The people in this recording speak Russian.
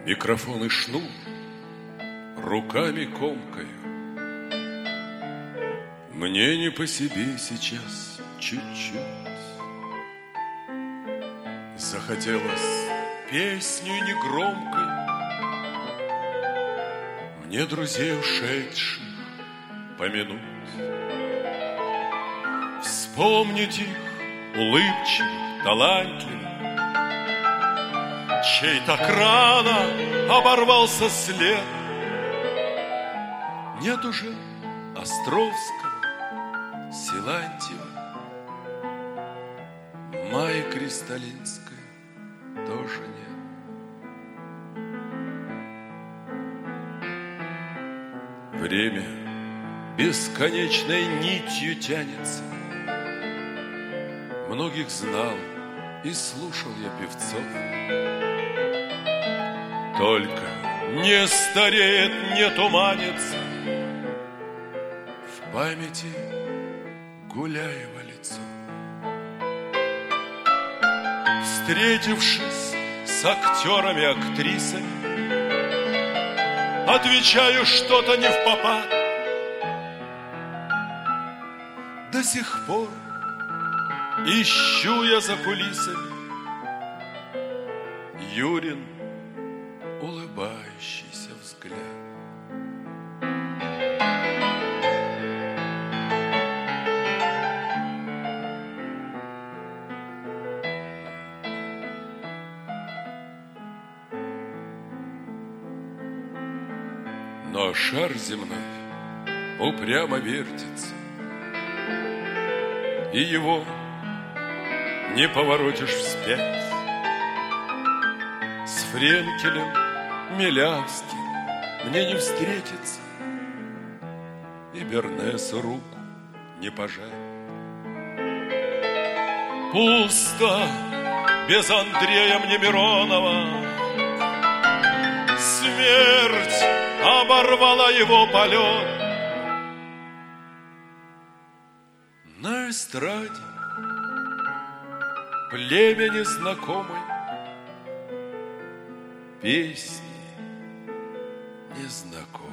Микрофон и шнур руками комкаю. Мне не по себе сейчас чуть-чуть. Захотелось песню негромкой мне друзей ушедших помянуть. Вспомнить их улыбчивых, талантливых, чей-то рано оборвался след. Нет уже Островского, Силантьева, Майи Кристалинской тоже нет. Время бесконечной нитью тянется. Многих знал и слушал я певцов. Только не стареет, не туманится в памяти Гуляева лицо. Встретившись с актерами, актрисами, отвечаю что-то не впопад. До сих пор ищу я за кулисами Юрин улыбающийся взгляд. Но шар земной упрямо вертится, и его не поворотишь вспять. С Френкелем, Милявским мне не встретиться, и Бернесу руку не пожать. Пусто без Андрея мне Миронова. Смерть оборвала его полет. На эстраде племя незнакомой песни незнакомой.